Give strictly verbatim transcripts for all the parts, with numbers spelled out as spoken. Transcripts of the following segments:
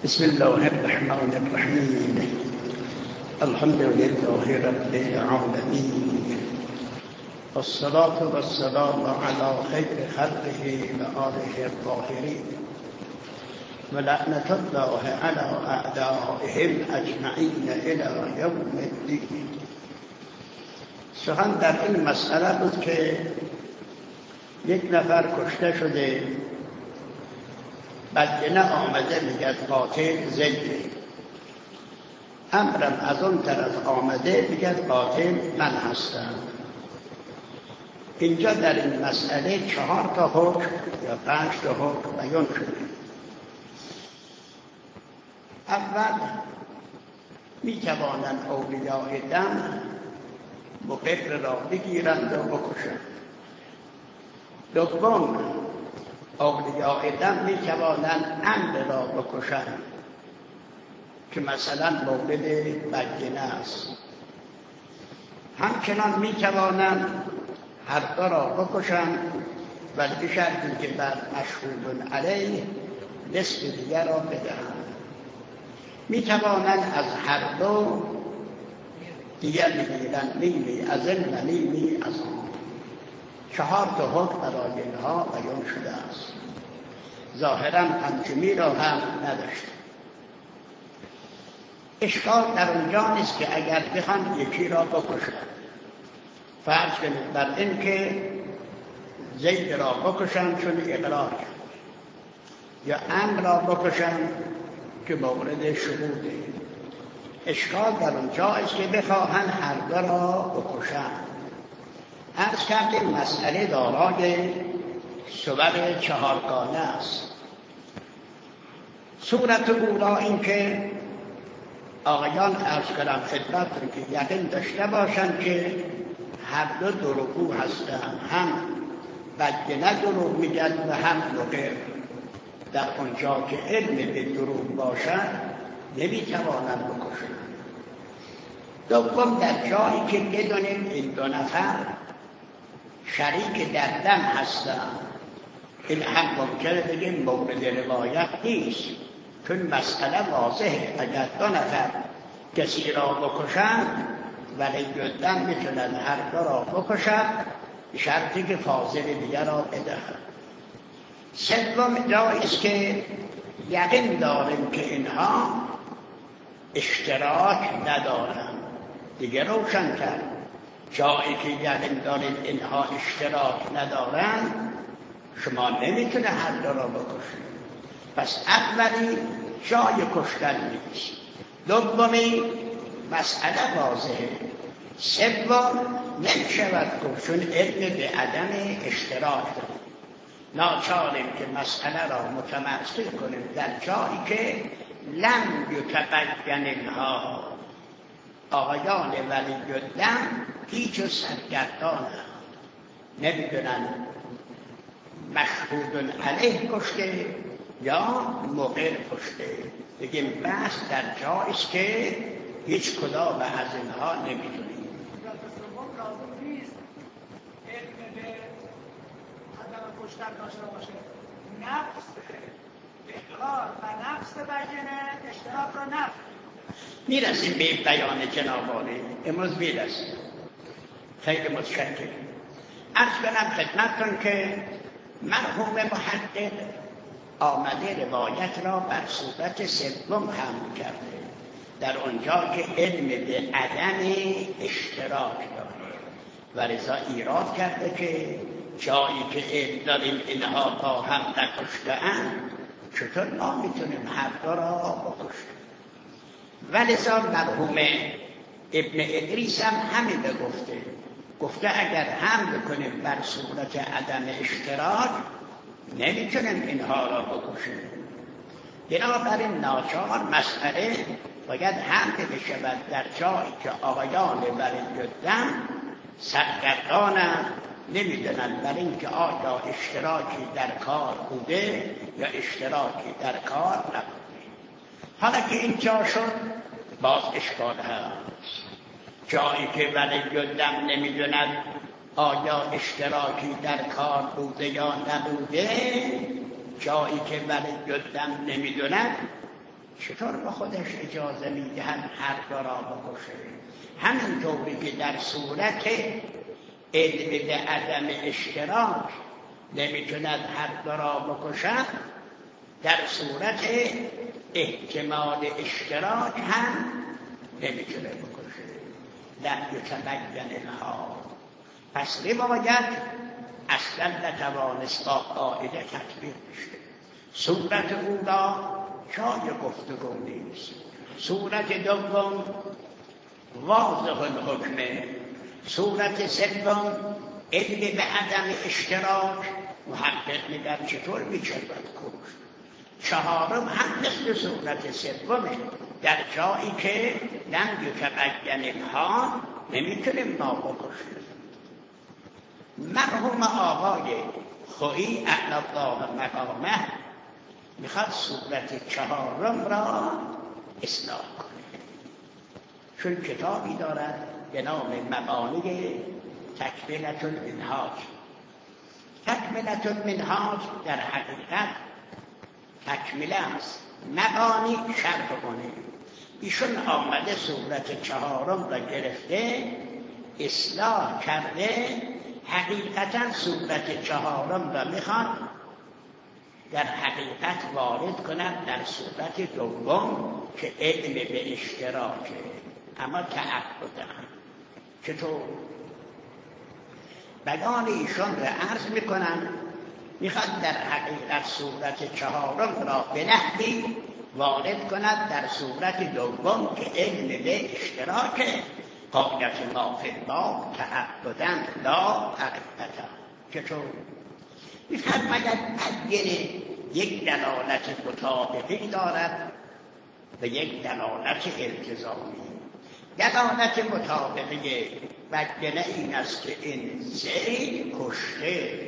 بسم الله الرحمن الرحیم. الحمد لله رب العالمین، والصلاة والسلام على خیر خلقه و آله الطاهرین، و لعنة الله على اعدائهم اجمعین الی یوم الدین. سخن در این مسئله بود که یک نفر کشته شده، بدینه آمده میگه قاتل زیده، امرم از اون طرف آمده میگه قاتل من هستم. اینجا در این مسئله چهار تا حکم یا پنج تا حکم بیان شده. اول میتوانند اولیاء دم مقر را بگیرند و بکشند. دوم اولیاء دم می توانند عمد را بکشند که مثلا مورد بدینه است. همچنان می توانند هر دو را بکشند، ولی به شرطی که بر مشهود علیه نصف دیگر را بدهند. می توانند از هر دو دیگر بگیرند، نیمی از این و نیمی از آن. چهار تا حکم برای اینها بیان شده است. ظاهرا پنجمی را هم نداشت. اشکال در اونجا نیست که اگر بخوان یکی را بکشند، فرض کنید بر این که زید را بکشند چون اقرار کرد، یا عمرو را بکشند که مورد شهوده. اشکال در اونجا است که بخواهند هر دو را بکشند. عرض کردیم مسئله دارای صور چهارگانه است. صورت اولا این که آقایان عرض کردم خدمتتون که یقین داشته باشند که هر دو دروغگو هستند، هم بدینه دروغ میگن و هم مقر. در اونجا که علم به دروغ باشد نمیتوانند بکشند. دوم در جایی که بدونیم این دو نفر شریک در دم هستند، این هم ممکنه بگیم مورد روایت نیست، چون مسئله واضحه. اگر دو نفر کسی را بکشند ولی دم میتونن هر دو را بکشند، شرطی که فاضل دیگر را بدهند. سوم جایی است که یقین داریم که اینها اشتراک ندارند. دیگه روشن کرد جایی که یقین دارید اینها اشتراک ندارند، شما نمیتونه هر دو را بکشید. پس اولی جای کشتن نیست، دومی مسئله واضحه، سوم نمیشود گفت چون علم به عدم اشتراک داریم. ناچاریم که مسئله را متمثل کنیم در جایی که لم یتبین اینها آقایان ولی دم هیچ و سرگردان نمیدونن مشهود علیه کشته یا مقر کشته. بگیم بحث در جاییست که هیچ کدام از اینها نمیدونیم. کشتن داشته باشه، نفس اقرار و نفس بینه اشتراک را نفس. میرسیم به این بیان جنابالی امروز میرسیم. خیلی متشکرم. عرض کنم خدمتتون که مرحوم محقق آمده روایت را بر صورت سوم حمل کرده، در آنجا که علم به عدم اشتراک داره و لذا ایراد کرده که جایی که علم داریم اینها با هم نکشته‌اند، چطور ما میتونیم هر دو را بکشیم؟ ولذا مرحوم ابن ادریس هم همین گفته گفته اگر هم بکنیم بر صورت عدم اشتراک نمیتونیم اینها را بکشیم. بنابراین ناچار مسئله باید هم بشود در جایی که آقایان ولی دم سرگردانند، نمیدونن برای اینکه آیا اشتراکی در کار بوده یا اشتراکی در کار نبوده. حالا که اینجا شد باز اشکال هست. جایی که ولی دم نمیدونن آیا اشتراکی در کار بوده یا نبوده، جایی که ولی دم نمیدونن چطور به خودش اجازه میدهد هر دو را بکشه؟ همینطوری که در صورت علم به عدم اشتراک نمیتوند هر دو را بکشد، در صورت احتمال اشتراک هم نمیتونه بکشه. لم یتبین الحال. پس روایت اصلا نتوانست با قاعده تطبیق بشه. صورت اولا جای گفتگو نیست. صورت دوم واضح الحکمه. صورت سوم علم به عدم اشتراک محقق میگن چطور میشود کشت. چهارم هم مثل صورت سومه، در جایی که لم یتبین الحال نمیتونیم ما بکشیم. مرحوم آقای خویی اعلی الله مقامه میخواد صورت چهارم را اصلاح کنه، چون کتابی دارد به نام مبانی تکملة المنهاج. تکملة المنهاج در حقیقت تکمله است، مبانی شرح کنه. ایشون آمده صورت چهارم را گرفته اصلاح کرده، حقیقتا صورت چهارم را میخواد در حقیقت وارد کنند در صورت دوم که علم به اشتراکه، اما تعبدن. چطور؟ بیان ایشان را عرض میکنن، میخواد در حقیقت صورت چهارم را به نحوی وارد کند در صورت دوم که علم به اشتراکه. قاعدت ما فی الباب تعبدن لا حقیقتا. چطور؟ میفرماید بیان یک دلالت مطابقی دارد و یک دلالت التزامی. دلالت مطابقی بیان این است که این زید کشته.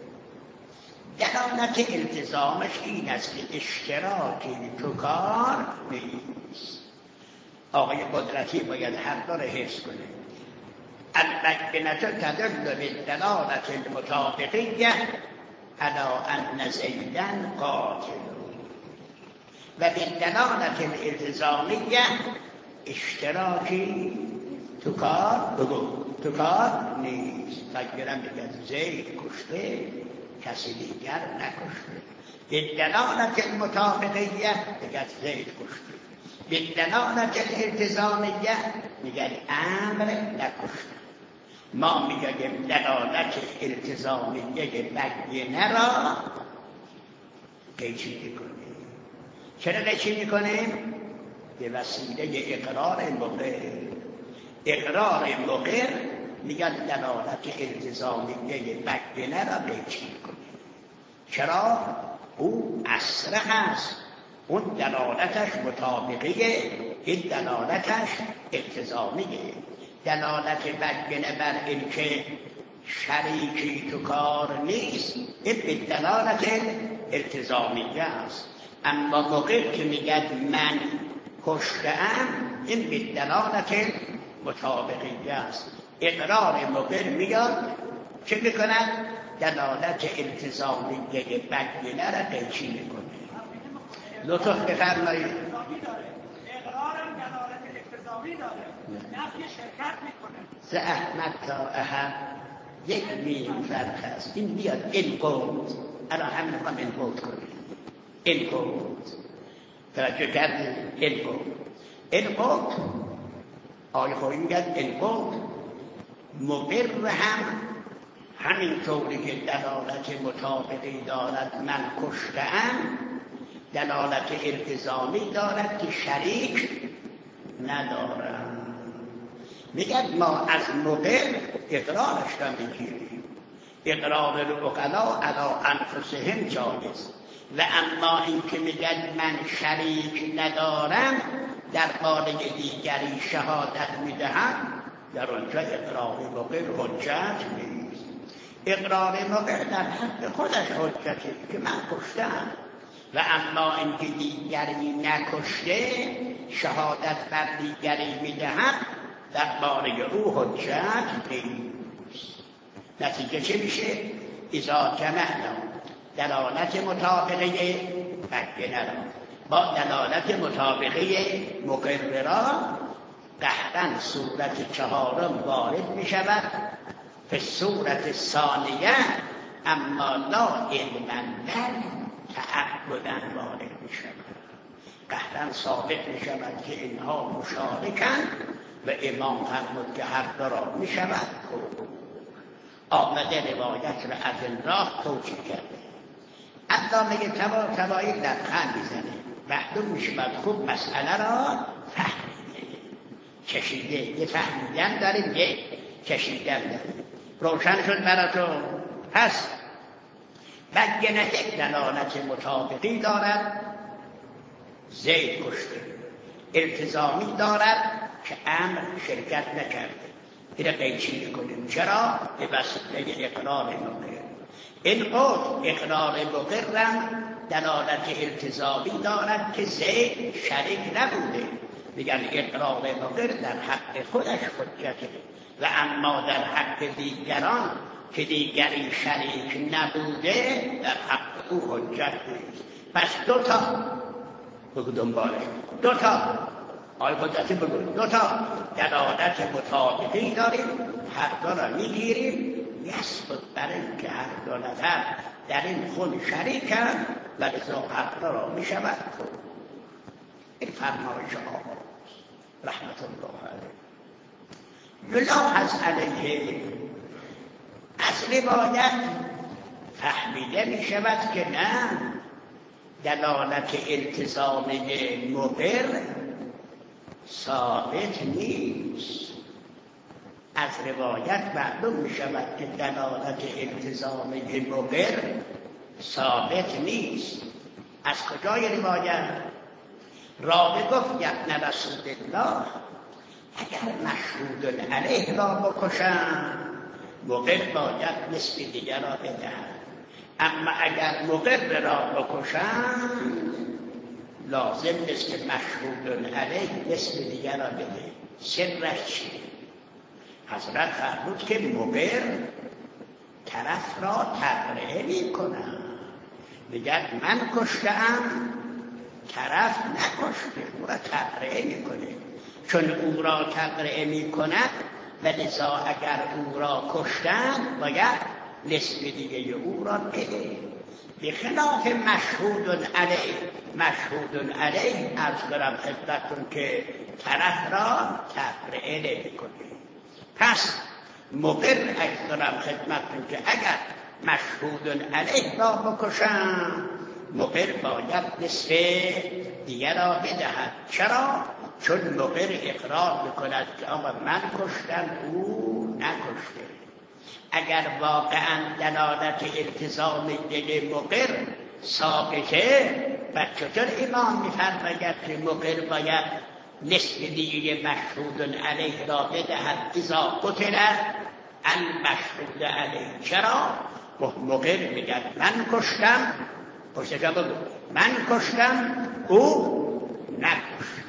دلالت التزامش این است که اشتراکی تو کار نیست. آقای قدرتی باید هر دو را حفظ کنه. البینة تدل بالدلالة المطابقیة علی ان زیدا قاتل و بالدلالة الالتزامیة اشتراکی تو کار بگو تو کار نیست. بگیرم بگید زید کشته کسی دیگر نکشته. بالدلالة المطابقیة بگید زید کشته، بالدلالة الالتزامیة میگن امر نکشته. ما میگیم دلالت التزامیه بیانه را قیچی میکنیم. چرا قیچی میکنیم؟ به وسیله اقرار مقر. اقرار مقر میگن دلالت التزامیه بیانه را قیچی میکنیم. چرا؟ او اصل هست، اون دلالتش مطابقیه، این دلالتش التزامیه. دلالت بیانه بر این که شریکی تو کار نیست این به دلالت التزامیه است. اما موقع که میگد من کشته‌ام این به دلالت مطابقیه است. اقرار موقع میاد چه میکند؟ دلالت التزامیه بیانه را قیچی میکنه. لطف بفرمایید. اقرارم دلالت التزامی داره، نفی شرکت میکنه. ز احمد تا احد یک میم فرق است. این بیاد این قوت، الان هم میخوام این قوت کنیم. این قوت توجه کردیم؟ این قوت این قوت آیه خوری میگد این قوت مقر هم همینطوری که دلالت مطابقی دارد من کشته‌ام، دلالت التزامی دارد که شریک ندارم. میگد ما از مقر اقرارش را میگیریم. اقرار العقلا علی انفسهم جایز، و اما این که میگد من شریک ندارم در باره دیگری شهادت میدهم، در آنجا اقرار مقر حجت نیست. اقرار مقر در حق خودش حجتی که من کشتم، و اما اینکه دیگری نکشته شهادت بر دیگری میدهد در باره او حجت نیست. نتیجه چه میشه؟ اذا جمعنا دلالت مطابقه بیانه را با دلالت مطابقه مقر را قطعا صورت چهارم وارد می شود. به صورت ثانیه اما لا علما بل تعبدا وارد می شود. قطعا ثابت می شود که اینها مشارکند و امام فرمود که هر دو را می شود آمده روایت را از این راه توجیه کرده. علامه طبا طبایی لبخند میزنه، معلوم می شود خوب مسئله را فهمیده، کشیده. یه فهمیدن داریم، یه کشیدن داریم. روشن شد براتون؟ پس بگنه یک دلالت مطابقی دارد، زید کشته، التزامی دارد که امر شرکت نکرده. این قیچی میکنیم. چرا؟ به وسیله اقرار مقر. این قول اقرار مقرم دلالت التزامی دارد که زید شریک نبوده. میگن اقرار مقر در حق خودش حجته و اما در حق دیگران که دیگری شریک نبوده در حق او حجت نیست. پس دوتا بگو دنباله دوتا آی حجتی بگو دوتا دلالت مطابقی داریم، هر دو را میگیریم. یثبت برای اینکه هر دو نفر در این خون شریکند و لذا حق را میشود. این فرمایش آقا رحمت الله علیه. یلاحظ علیه از روایت فهمیده می شود که نه، دلالت التزامی مقر ثابت نیست. از روایت معلوم می شود که دلالت التزامی مقر ثابت نیست. از کجای روایت؟ راوی گفت یبن رسول الله اگر مشهود علیه را بکشن مقر باید نصف دیگر را بدهد، اما اگر مقر را بکشن لازم نیست که مشهود علیه نصف دیگر را بده. سرش چیه؟ حضرت فرمود که مقر طرف را تبرئه می کنم. میگن من کشتم، طرف نکشته، او را تبرئه می کنه. چون او را تبرئه می کند و لذا اگر او را کشتن باید نصف دیگه او را بده. بخلاف مشهود علیه، مشهود علیه عرض کنم خدمتتون که طرف را تبرئه نمی کنه. پس مقر عرض کنم خدمتتون که اگر مشهود علیه را بکشن مقر باید نصف دیگر را بدهد. چرا؟ چون مقر اقرار میکند که آقا من کشتم، او نکشته. اگر واقعا دلالت التزامی مقر ثابته و چطور امام میفرماید که مقر باید نصف دیگه مشهود علیه را بدهد اذا قتل المشهود علیه؟ چرا؟ مقر میگه من کشتم، پشتجا بگو من کشتم، او نکشته.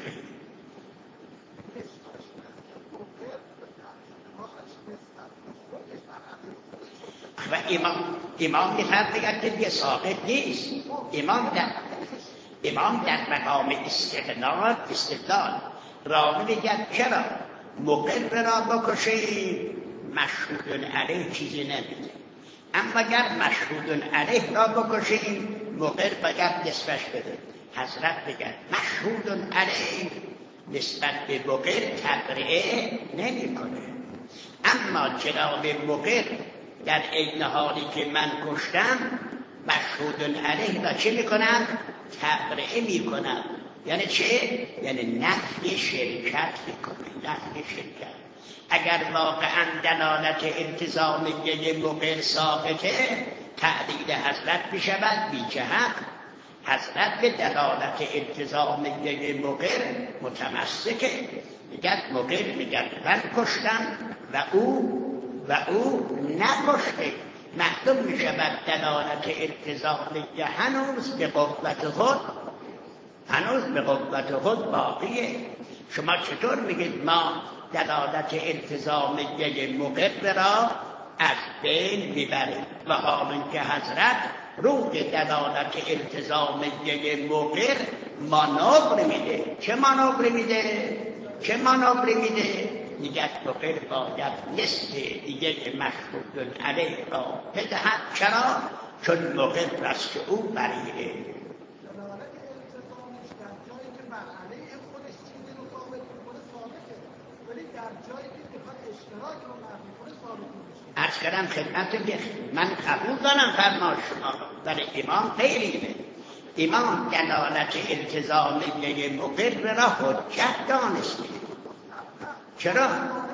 و امام امام میفرماید که دیگه ثابت نیست. امام در امام در مقام استدلال استدلال راوی میگه چرا مقر را بکشید مشهود علیه چیزی نمیده، اما اگر مشهود علیه را بکشید مقر باید نسبش بده. حضرت میگه مشهود علیه نسبت به مقر تبرئه نمی کنه، اما جناب مقر در عین حالی که من کشتم مشهود علیه را چه میکنن؟ تبرئه میکنن. یعنی چه؟ یعنی نفی شرکت میکنه، نفی شرکت. اگر واقعا دلالت التزامی مقر ثابته تعدیل حضرت میشود بی جهت. حضرت به دلالت التزامی مقر متمسکه. میگه مقر میگه من کشتم و او و او نکشته. معلوم می شود دلالت التزامی هنوز به قوت خود هنوز به قوت خود باقیه. شما چطور میگید ما دلالت التزامی مقر را از بین میبریم و حال که حضرت روی دلالت التزامی مقر مانور میده. چه مانور میده؟ چه مانور میده؟ میگه مقر باید نصف دیگه مشهود علیه را بدهد. چرا؟ چون مقر است که او بریه. از کردم خدمت که من قبول دارم فرما شما، برای امام غیریه. امام دلالت التزامیه مقر را حجت دانسته. چرا؟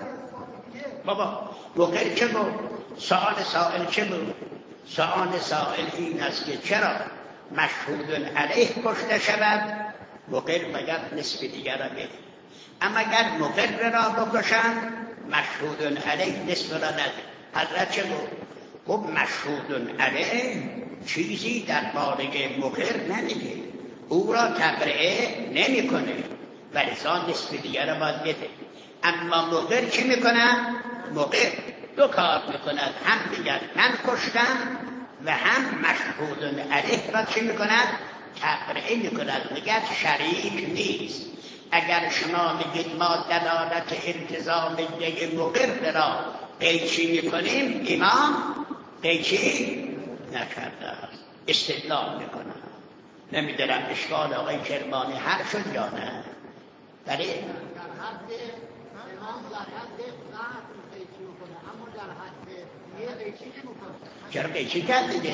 بابا مقر چه بود؟ سؤال سائل چه بود؟ سؤال سائل این است که چرا مشهود علیه کشته شود؟ مقر باید نصف دیگر را بده. اما اگر مقر را بکشند مشهود علیه نصف را نده. حضرت چه بود؟ خب مشهود علیه چیزی در باره مقر نمیگه، او را تبرئه نمی کنه و لذا نصف دیگر را باید بده. اما مقر چی میکنه؟ مقر دو کار میکند، هم دیگر من کشتم و هم مشهود علیه را چی میکند؟ تبرئه میکند. میگه شریک نیست. اگر شما میگید ما دلالت التزامیه مقر را قیچی میکنیم، امام قیچی نکرده است، استدلال میکنه. نمیدونم اشکال آقای کرمانی حل شد یا نه؟ بله؟ در حد امام در حد قطع قیچی میکنه، اما در حد یه قیچی نمیکنه. چرا قیچی کرد دیگه؟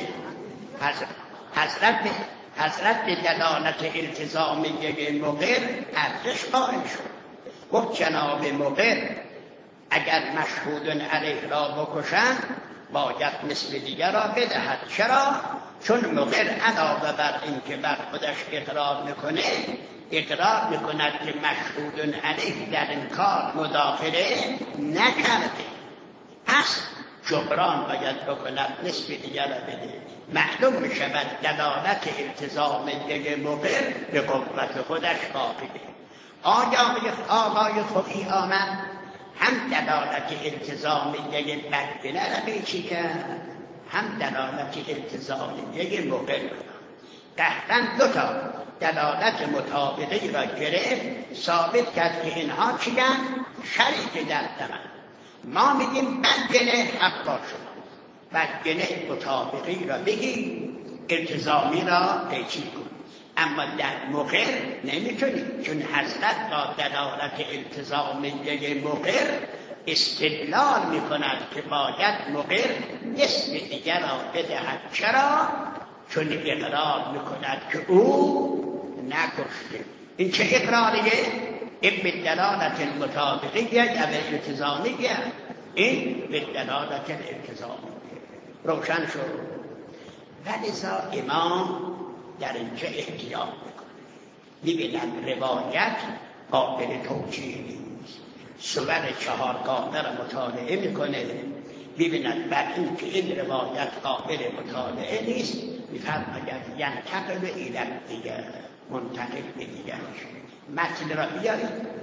حضرت حضرت به دلالت التزامیه مقر ارزش قائل شد. گفت جناب مقر اگر مشهود علیه را بکشند باید مثل دیگر را بدهد. چرا؟ چون مقر علاوه بر این که بر خودش اقرار میکنه، اقرار میکند که مشهود علیه در این کار مداخله نکرده، پس جبران باید بکند نصف دیگر را بده. معلوم میشود دلالت التزامیه مقر به قوت خودش باقیه. آقای آقای خوبی آمد هم دلالت التزامیه بدبینه را بیچی کرد، هم دلالت التزامیه مقر. قهرن دو تا دلالت مطابقی را گرفت، ثابت کرد که اینها چیگن؟ شریک در دمن. ما میگیم بدبینه حقا شد، بدبینه مطابقی را بگی، التزامی را قیچی کن. اما در مقر نمیتونی، چون حضرت با دلالت التزامیه مقر استدلال میکند که باید مقر نصف دیگر را بدهد. چرا؟ چون اقرار میکند که او نکشته. این چه اقراریه؟ این به دلالت المطابقیه یا به التزامیه؟ این به دلالت التزامیه. روشن شد. ولذا امام در اینجا احتیاط میکنه. میبینن روایت قابل توجیه نیست. صور چهارگانه را مطالعه میکنه، میبینن بر این که این روایت قابل مطالعه نیست، میفرماید ینتقل الی دیگر، منتقل به دیگر. متن را بیارید.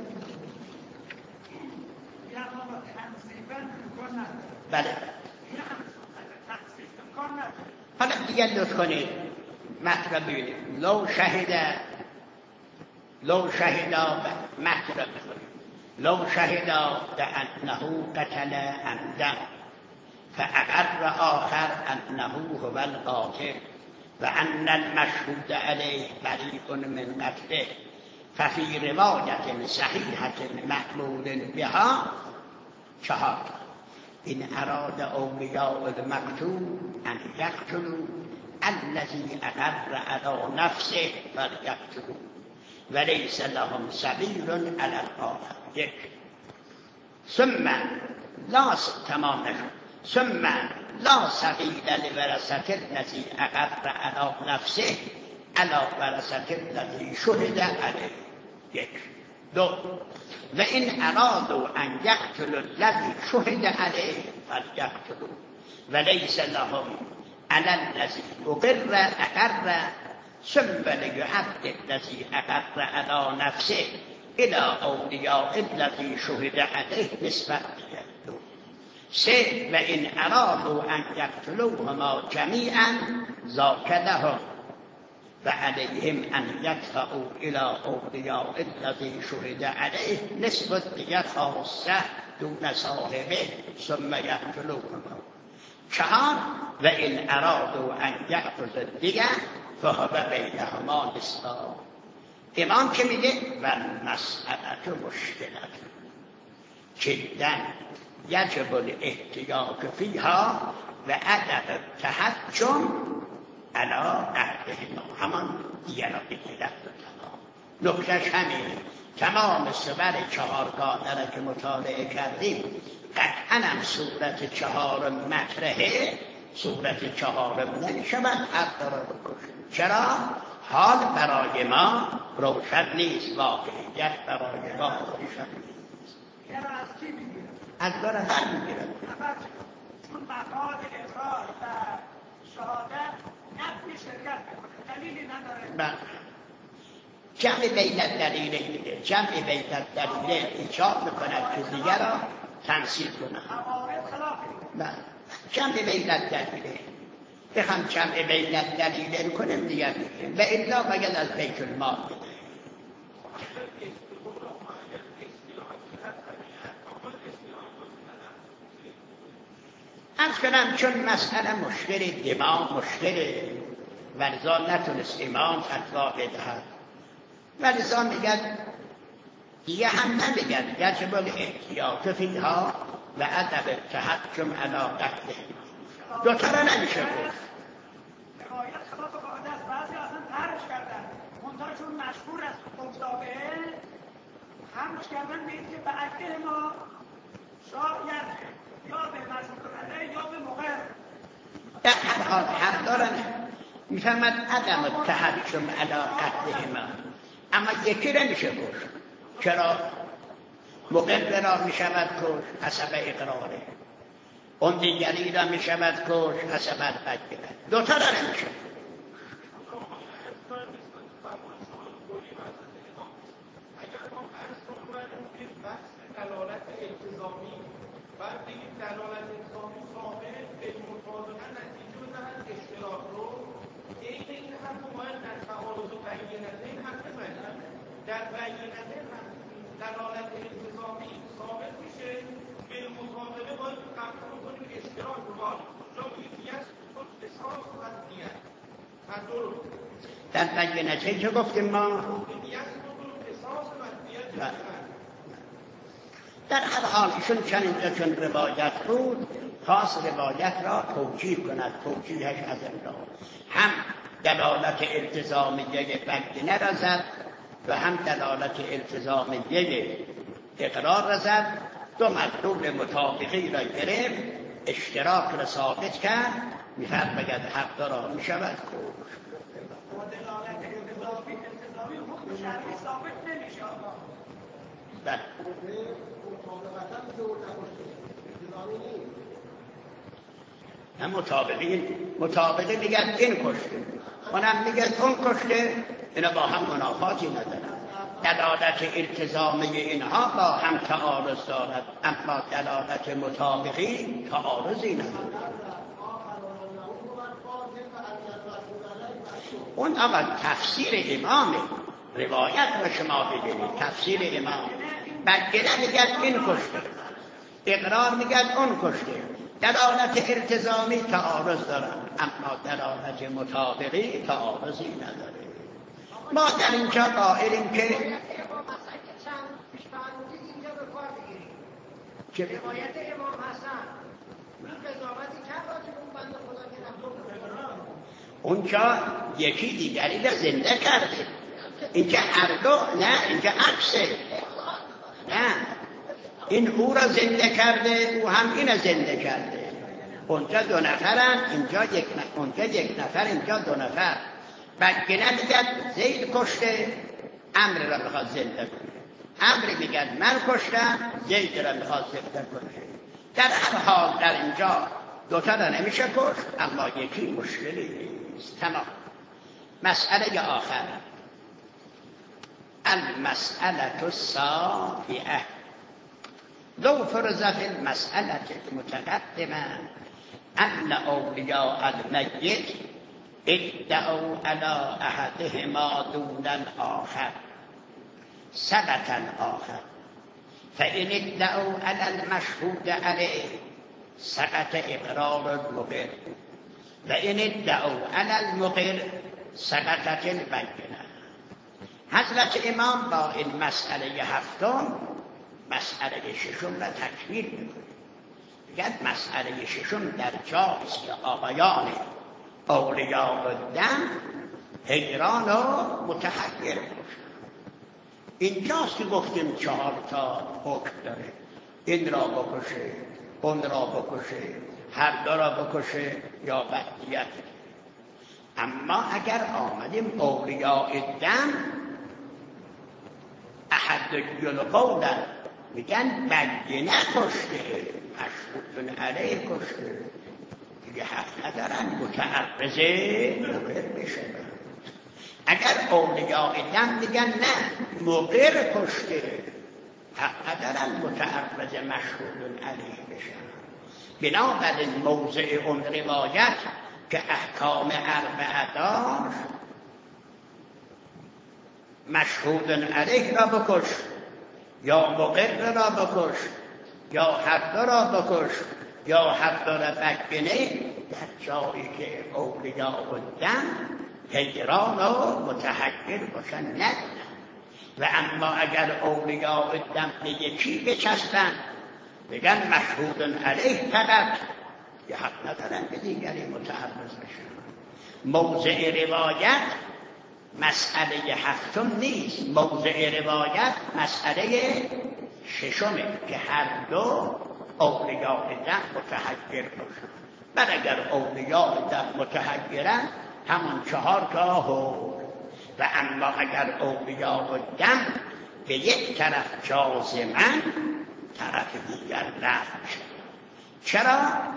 بله. حالا دیگر لطف کنید متن را ببینید. لو شهد لو شهد متن را بخونید. لو شهد انه قتل عمدا فاقر آخر انه هو القاتل و ان المشهود علیه بریء من قتله ففی روایت صحیحة محمول بها چهار. این اراد اولیاء المقتول ان یقتلوا الذی اقر علی نفسه فلیقتلوه ولیس لهم سبیل علی الآخر. یک. ثم لا تمام ثم لا سبیل لورثة الذی اقر علی نفسه علی ورثة الذی شهد علیه. یک. دو. و این ارادوا ان یقتلوا الذی شهد علیه فلیقتلوه ولیس لهم علی الذی اقر اقر ثم لیحد الذی اقر علی نفسه الى اولیاء الذی شهد علیه نسبت کرد. سه. و این ارادوا ان یقتلوهما جمیعا ذاک لهم و علیهم ان یدفعوا الی اولیاء الذی شهد علیه نسبت دیگر خاصه دون صاحبه ثم یقتلونهم. چهار و این ارادوا ان یأخذوا دیگر فهو بینهما نصفا. امام که میگه و مسئلت مشکلت جدا یجب الاحتیاط فیها و عدم تحجم علی عهدهما. همان دیگر بگیرد نکتهش همین. تمام صور چهارگانه را که مطالعه کردیم قطعا هم صورت چهار مطرحه، صورت چهار نمیشود حق را بکشیم. چرا؟ حال برای ما روشن نیست، واقعیت برای ما روشن نیست. از داره هر میگیرد چون مقاد اقرار و شهادت نفی شرکت دلیلی نداره. جمع بین الدلیل میده، جمع بین الدلیل ایجاب میکند که دیگر را تنصیب کنند. بله جمع بین الدلیل بخوام جمع بین الدلیل کنیم دیگر میگیم و الا باید از بیت المال بده. از کنم چون مسئله مشکل دماغ مشکل ولذا نتونست امام فتوا بدهد، ولذا میگن دیگه هم نمیگن یجب الاحتیاط فیها و عدم تحجم علی قتلهما. دو تا را نمیشه گفت. روایت خلاف قاعده است، بعضی اصلا طرحش کردن منتها چون مشهور است مصداقه همش کردن به اینکه به عهدهما شاید یا به مشهور علیه یا به مقر. در هر حال حق دارن میفهمد عدم تحجم علی قتلهما، اما یکی را میشه کشت. چرا؟ مقر را میشود کشت حسب اقراره، اون دیگری را میشود کشت حسب البته. دو تا را نمیشه. دلالت التزامی بعد بگید دلالت التزامی صاحب به مطابقه نتیجه بدهد اشتراک رو این این هم باید در تعارض و بیننده این حرف من در بیننده دلالت التزامی ثابت میشه به مطابقه باید قبول کنیم اشتراک رو باید جا یکی از خود احساس و دیت هر دو رو در بیننده چه گفتیم ما؟ احساس و دیت در هر حال ایشون چنین چون روایت بود خاص روایت را توجیه کند، توجیهش از امرا هم دلالت التزامیه بینه را زد و هم دلالت التزامیه اقرار را زد. دو مطلوب مطابقی را گرفت، اشتراک را ثابت کرد، میفرماید حق را میشود کشت. دلالت التزامی التزامی حکم شرعی ثابت نمیشه. بله نه مطابقی مطابقی میگن این کشته اونم میگن اون کشته، اینا با هم منافاتی ندارن. دلالت التزامی اینها با هم تعارض دارد، اما دلالت مطابقی تعارضی ندارد. اون اول تفسیر امامه، روایت را شما بگیرید تفسیر امام. بگیره میگن این کشته، اقرار میگن اون کشته. دلالت التزامی تعارض دارن، اما دلالت مطابقی تعارضی نداره. ما در اینجا قائلیم که روایت امام حسن این قضاوتی کرد که اون بنده خدا که اونجا یکی دیگری را زنده کرده، اینجا هر دو نه، اینجا عکسه. نه این او را زنده کرده، او هم این را زنده کرده. اونجا دو نفرن، اینجا یک نفر، اونجا یک نفر، اینجا دو نفر. بعد که نمیگد زید کشته، امر را میخواد زنده کنه. امر میگد من کشتم، زید را میخواد زنده کنه. در هر حال در اینجا دوتا را نمیشه کشت، اما یکی مشکلی نیست. تمام. مسئله آخر المسئله السابعه لو فرض في المسألة المتقدمة أن أولياء الميت ادعوا علی احدهما دون الاخر سقط الاخر فإن ادعوا علی المشهود علیه سقط اقرار المقر و این ادعوا علی المقر سقطت البینه. حضرت امام با این مسئله هفتم مسئله ششم را تکمیل می‌کنه. میگن مسئله ششم در جاست که آقایان اولیاء الدم حیران و متحیر باشند. اینجاست که گفتیم چهار تا حکم داره، این را بکشه، اون را بکشه، هر دو را بکشه یا بدیت. اما اگر آمدیم اولیاء الدم احد القول میگن بگینه کشته، مشهود علیه کشته، دیگه حق ندارن متعرضه مقر بشه. اگر اولیاء دم میگن نه مقر کشته، حق ندارن متعرضه مشهود علیه بشه. بنابراین موضع اون روایت که احکام اربعه داشت، مشهود علیه را بکش یا مقر را بکش یا حق را بکش یا حق را بکنه، در جایی که اولیاء الدم حیران و متحیر باشن نه. و اما اگر اولیاء الدم به یکی بچستن بگن مشهود علیه فقط، یه حق ندارن به دیگری متعرض بشن. موضع روایت مسئله هفتم نیست، موضع روایت مسئله ششمه که هر دو اولیاء دم متحیر باشن. بل اگر اولیاء دم متحیرن همون چهار تا حکم. و اما اگر اولیاء دم به یک طرف جازمن طرف دیگر رفع شد. چرا؟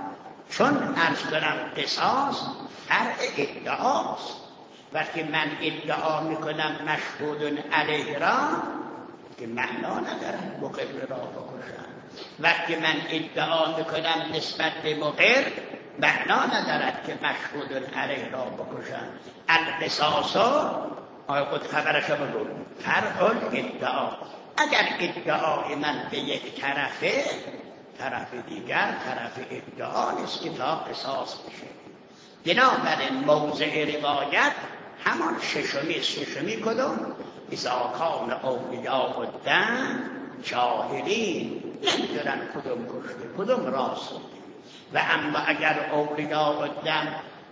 چون عرض کنم قصاص فرع ادعاست. وقتی من ادعا میکنم مشهود علیه را که معنا ندارد مقر را بکشم، وقتی من ادعا میکنم نسبت به مقر معنا ندارد که مشهود علیه را بکشم. القصاص آیا خود خبرش رو بگو فرع ادعا. اگر ادعای من به یک طرفه، طرف دیگر طرف ادعا نیست که تا قصاص بشه. بنابراین موضع روایت همان ششمی ششمی کدوم؟ اذا کان اولیاء الدم جاهلین، نمیدونن کدوم کشته کدوم راست. و اما اگر اولیاء الدم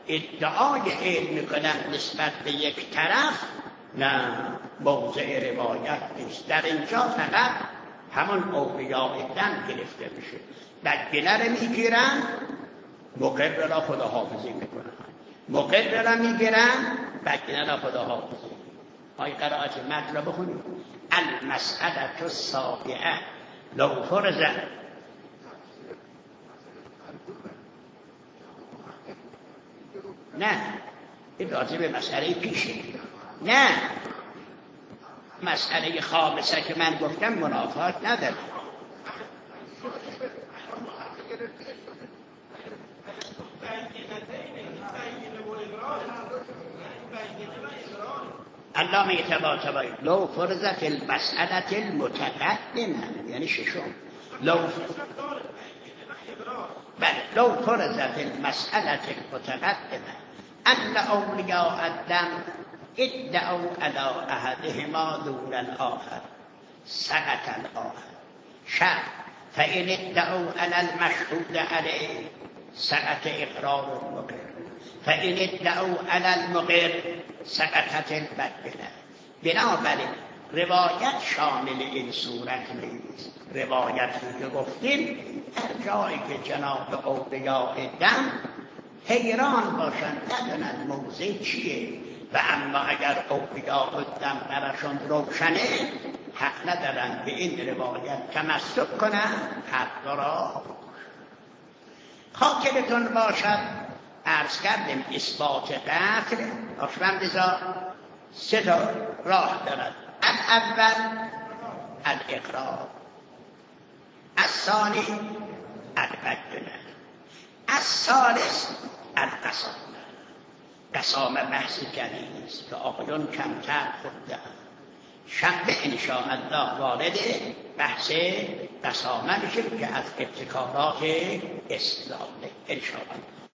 ادعای علم میکنن نسبت به یک طرف، نه موضع روایت نیست. در اینجا فقط همون اولیاء الدم گرفته میشه. بگینه رو میگیرن، مقر را خداحافظی میکنن، مقر را میگیرن، بگینه را خداحافظی. آیه قرائت متن را بخونید. المسألة السابعة لو فرض. نه این راجع به مسئله پیشه. نه مسئله خامسه که من گفتم منافات نداره. علامه طباطبایی لو فرضت المسألة المتقدمه، یعنی ششم، لو بله لو فرضت المسألة المتقدمه ان اولیاء الدم ادعوا على احدهما دون الاخر سقط الاخر شرط فإن ادعوا على المشهود عليه سقط اقرار المقر فإن ادعوا على المقر سقطت البینه. بنابراین روایت شامل این صورت نیست. روایتی که گفتیم در جایی که جناب اولیاء دم حیران باشند ندونند موضع چیه، و اما اگر اولیاء دم براشون روشنه حق ندارند به این روایت تمسک کنند، حق را خاطرتون باشد. عرض کردیم اثبات قتل آشوندزا سه تا راه دارد. اول الاقرار، الثانی البینه، الثالث القصاص. قسامه بحث جدید است که آقایون کمتر خورده شنبه انشاءالله وارد بحث قسامه میشه که از ابتکارات اسلامی انشاءالله.